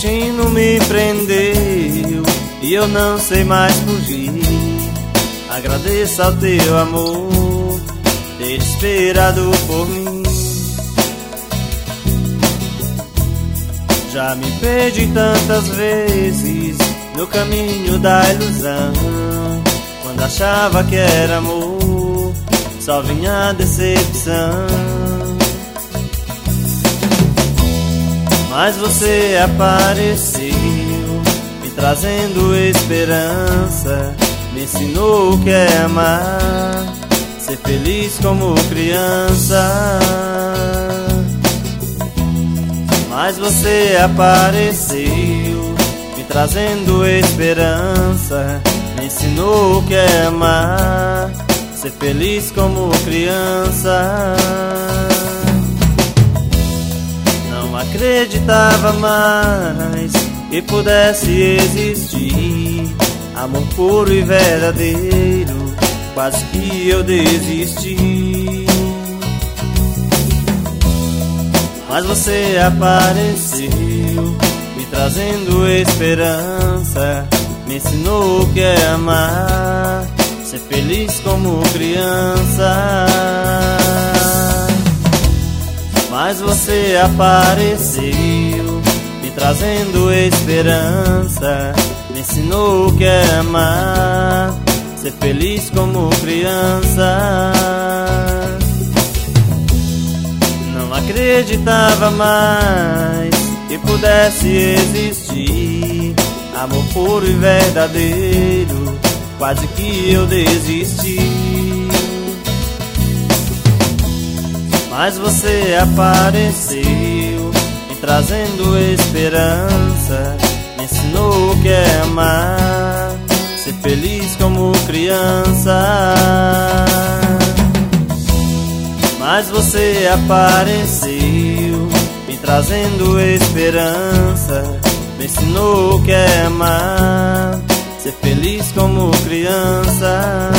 destino me prendeu e eu não sei mais fugir. Agradeço ao teu amor ter esperado por mim. Já me perdi tantas vezes no caminho da ilusão. Quando achava que era amor, só vinha a decepção. Mas você apareceu, me trazendo esperança. Me ensinou o que é amar, ser feliz como criança. Mas você apareceu, me trazendo esperança. Me ensinou o que é amar, ser feliz como criança. Não acreditava mais que pudesse existir amor puro e verdadeiro, quase que eu desisti. Mas você apareceu, me trazendo esperança. Me ensinou o que é amar, ser feliz como criança. Mas você apareceu, me trazendo esperança. Me ensinou o que é amar, ser feliz como criança. Não acreditava mais que pudesse existir amor puro e verdadeiro, quase que eu desisti. Mas você apareceu, me trazendo esperança. Me ensinou o que é amar, ser feliz como criança. Mas você apareceu, me trazendo esperança. Me ensinou o que é amar, ser feliz como criança.